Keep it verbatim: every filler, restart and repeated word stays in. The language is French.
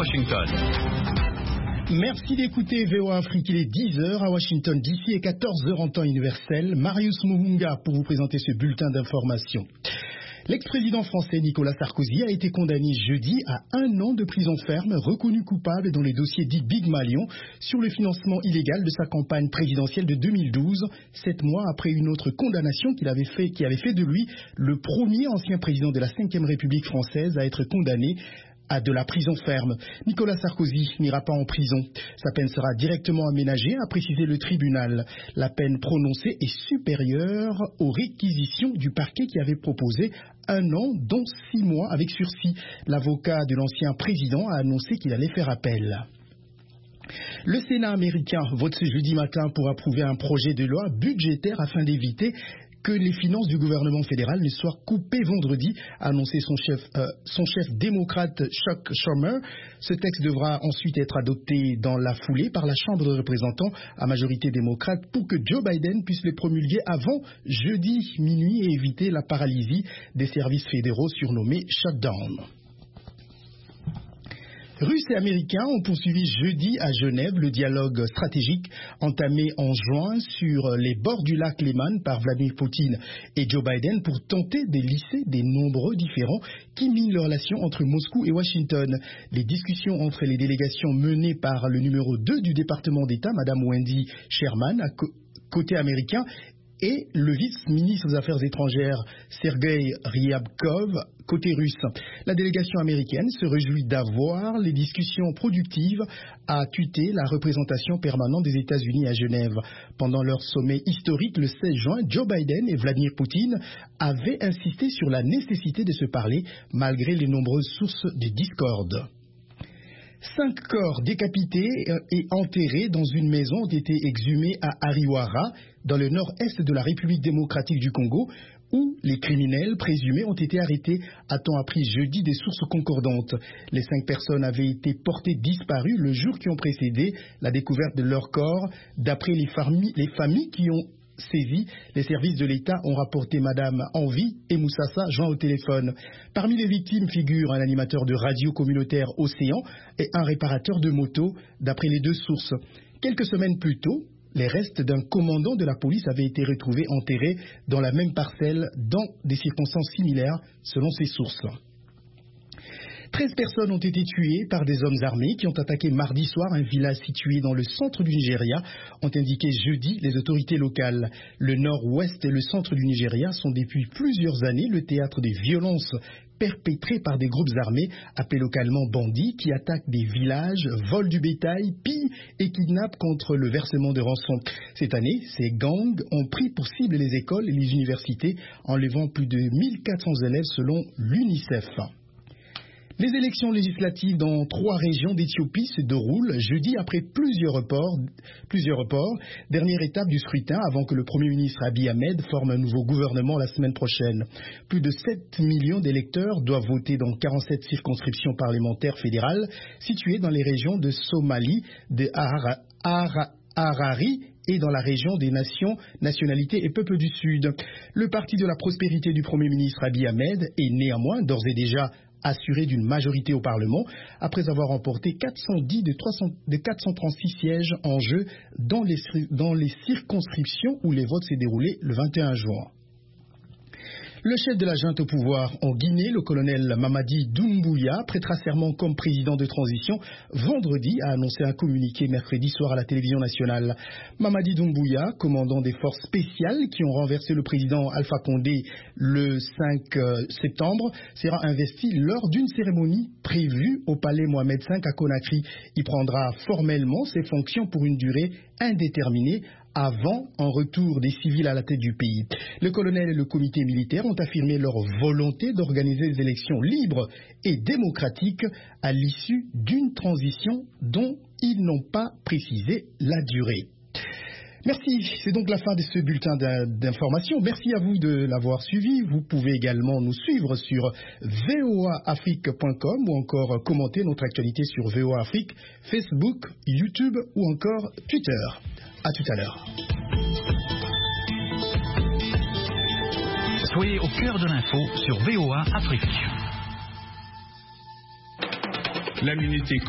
Washington. Merci d'écouter V O A Afrique. Il est dix heures à Washington D C et quatorze heures en temps universel. Marius Muhunga pour vous présenter ce bulletin d'information. L'ex-président français Nicolas Sarkozy a été condamné jeudi à un an de prison ferme, reconnu coupable dans les dossiers dits Big Malion sur le financement illégal de sa campagne présidentielle de deux mille douze, sept mois après une autre condamnation qu'il avait fait, qui avait fait de lui le premier ancien président de la cinquième République française à être condamné à de la prison ferme. Nicolas Sarkozy n'ira pas en prison. Sa peine sera directement aménagée, a précisé le tribunal. La peine prononcée est supérieure aux réquisitions du parquet qui avait proposé un an, dont six mois avec sursis. L'avocat de l'ancien président a annoncé qu'il allait faire appel. Le Sénat américain vote ce jeudi matin pour approuver un projet de loi budgétaire afin d'éviter que les finances du gouvernement fédéral ne soient coupées vendredi, a annoncé son chef, euh, son chef démocrate Chuck Schumer. Ce texte devra ensuite être adopté dans la foulée par la Chambre de représentants à majorité démocrate pour que Joe Biden puisse le promulguer avant jeudi minuit et éviter la paralysie des services fédéraux surnommés shutdown. Russes et Américains ont poursuivi jeudi à Genève le dialogue stratégique entamé en juin sur les bords du lac Léman par Vladimir Poutine et Joe Biden pour tenter de lisser des nombreux différends qui minent les relations entre Moscou et Washington. Les discussions entre les délégations menées par le numéro deux du département d'État, Madame Wendy Sherman, à côté américain, et le vice-ministre des Affaires étrangères Sergei Ryabkov, côté russe. La délégation américaine se réjouit d'avoir les discussions productives à tweeter la représentation permanente des États-Unis à Genève. Pendant leur sommet historique le seize juin, Joe Biden et Vladimir Poutine avaient insisté sur la nécessité de se parler malgré les nombreuses sources de discorde. Cinq corps décapités et enterrés dans une maison ont été exhumés à Ariwara, dans le nord-est de la République démocratique du Congo, où les criminels présumés ont été arrêtés, a-t-on appris jeudi des sources concordantes. Les cinq personnes avaient été portées disparues le jour qui ont précédé la découverte de leur corps, d'après les familles, les familles qui ont saisi. Les services de l'État ont rapporté Madame Envie et Moussassa joints au téléphone. Parmi les victimes figurent un animateur de radio communautaire Océan et un réparateur de moto, d'après les deux sources. Quelques semaines plus tôt, les restes d'un commandant de la police avaient été retrouvés enterrés dans la même parcelle dans des circonstances similaires, selon ces sources. treize personnes ont été tuées par des hommes armés qui ont attaqué mardi soir un village situé dans le centre du Nigeria, ont indiqué jeudi les autorités locales. Le nord-ouest et le centre du Nigeria sont depuis plusieurs années le théâtre des violences perpétrées par des groupes armés, appelés localement bandits, qui attaquent des villages, volent du bétail, pillent et kidnappent contre le versement de rançon. Cette année, ces gangs ont pris pour cible les écoles et les universités, enlevant plus de mille quatre cents élèves selon l'UNICEF. Les élections législatives dans trois régions d'Éthiopie se déroulent jeudi après plusieurs reports, plusieurs reports. Dernière étape du scrutin avant que le Premier ministre Abiy Ahmed forme un nouveau gouvernement la semaine prochaine. Plus de sept millions d'électeurs doivent voter dans quarante-sept circonscriptions parlementaires fédérales situées dans les régions de Somalie, de Harari, Harari et dans la région des nations, nationalités et peuples du Sud. Le parti de la prospérité du Premier ministre Abiy Ahmed est néanmoins d'ores et déjà assuré d'une majorité au Parlement, après avoir remporté quatre cent dix de, trois cents, de quatre cent trente-six sièges en jeu dans les, dans les circonscriptions où les votes s'est déroulés le vingt et un juin. Le chef de la junte au pouvoir en Guinée, le colonel Mamadi Doumbouya, prêtera serment comme président de transition vendredi, a annoncé un communiqué mercredi soir à la télévision nationale. Mamadi Doumbouya, commandant des forces spéciales qui ont renversé le président Alpha Condé le cinq septembre, sera investi lors d'une cérémonie prévue au palais Mohamed cinq à Conakry. Il prendra formellement ses fonctions pour une durée indéterminée avant un retour des civils à la tête du pays. Le colonel et le comité militaire ont affirmé leur volonté d'organiser des élections libres et démocratiques à l'issue d'une transition dont ils n'ont pas précisé la durée. Merci, c'est donc la fin de ce bulletin d'information. Merci à vous de l'avoir suivi. Vous pouvez également nous suivre sur v o a afrique point com ou encore commenter notre actualité sur V O A Afrique, Facebook, YouTube ou encore Twitter. À tout à l'heure. Soyez au cœur de l'info sur V O A Afrique. L'immunité